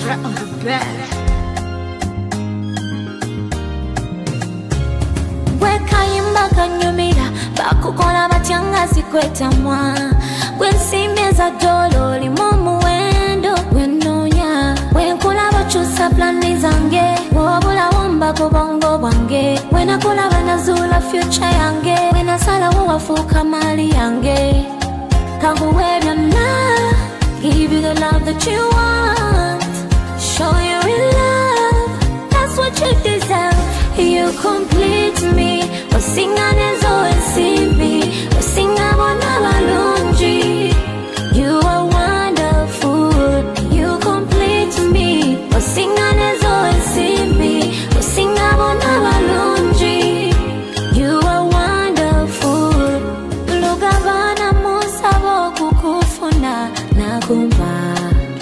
right on the bed. Wekayimba kanyumira bakukola batyanga sikwetamwa gwensimeza dolo limu muwendo gwenonya wenkula bakyusa plani zange wobula womba ku bongo bwange wenakula banazula future yange wenasalawo wafuuka mali yange kanguwe byonna give you the love that you want show you real love that's what you deserve you complete me osinga nezo ensimbi osinga bona balungi you are wonderful you complete me osinga nezo ensimbi osinga bona balungi you are wonderful lugabana musabo kukufuna nakumba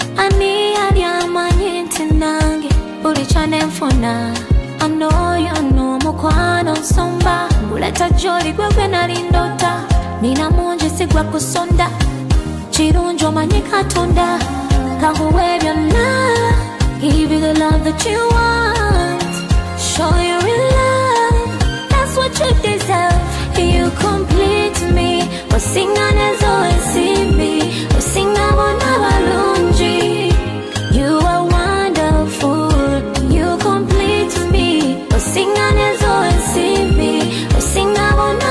ani alyamanyi nti nange buli kyanemfuna I know you know mukwano nsomba mbuleta joli gwegwe nalindota nina mungi sigwa kusonda kirungi omanyi katonda kanguwe byonna give you the love that you want show you real love that's what you deserve you complete me osinga nezo ensimbi osinga bona balungi you are wonderful you complete me osinga nezo ensimbi osinga bona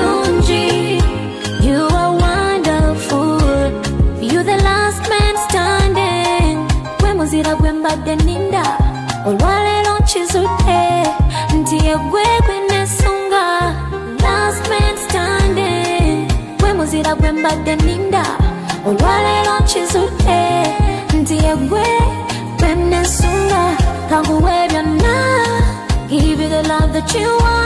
balungi you are wonderful you the last man standing gwe muzira gwe mbadde ninda olwaleero nkizudde nti egwe gwe nesunga last man standing gwe muzira gwe mbadde ninda olwaleero nkizudde nti egwe gwe nesunga kanguwe byonna give you the love that you want